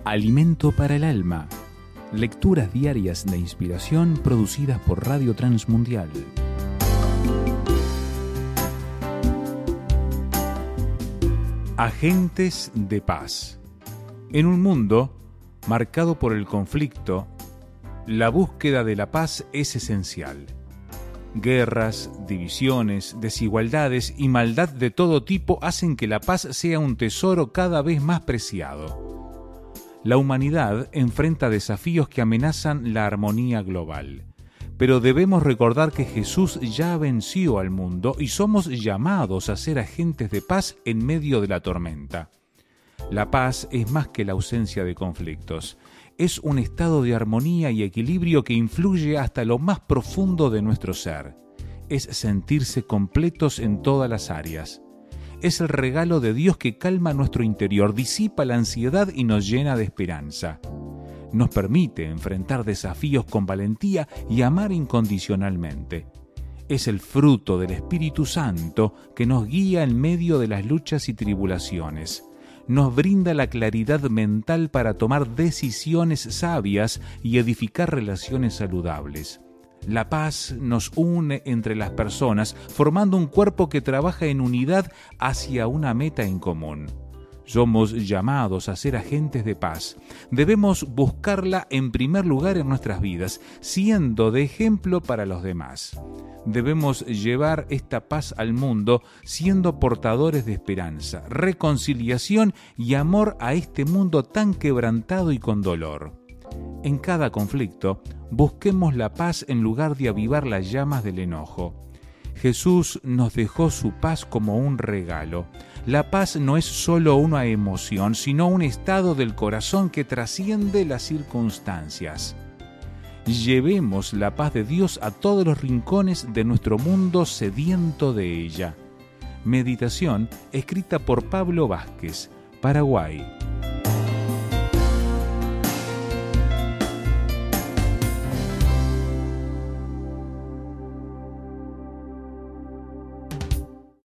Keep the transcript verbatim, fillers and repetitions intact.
Alimento para el alma. Lecturas diarias de inspiración producidas por Radio Transmundial. Agentes de paz. En un mundo marcado por el conflicto, la búsqueda de la paz es esencial. Guerras, divisiones, desigualdades y maldad de todo tipo hacen que la paz sea un tesoro cada vez más preciado. La humanidad enfrenta desafíos que amenazan la armonía global, pero debemos recordar que Jesús ya venció al mundo y somos llamados a ser agentes de paz en medio de la tormenta. La paz es más que la ausencia de conflictos. Es un estado de armonía y equilibrio que influye hasta lo más profundo de nuestro ser. Es sentirse completos en todas las áreas. Es el regalo de Dios que calma nuestro interior, disipa la ansiedad y nos llena de esperanza. Nos permite enfrentar desafíos con valentía y amar incondicionalmente. Es el fruto del Espíritu Santo que nos guía en medio de las luchas y tribulaciones. Nos brinda la claridad mental para tomar decisiones sabias y edificar relaciones saludables. La paz nos une entre las personas, formando un cuerpo que trabaja en unidad hacia una meta en común. Somos llamados a ser agentes de paz. Debemos buscarla en primer lugar en nuestras vidas, siendo de ejemplo para los demás. Debemos llevar esta paz al mundo siendo portadores de esperanza, reconciliación y amor a este mundo tan quebrantado y con dolor. En cada conflicto, busquemos la paz en lugar de avivar las llamas del enojo. Jesús nos dejó su paz como un regalo. La paz no es solo una emoción, sino un estado del corazón que trasciende las circunstancias. Llevemos la paz de Dios a todos los rincones de nuestro mundo sediento de ella. Meditación escrita por Pablo Vázquez, Paraguay.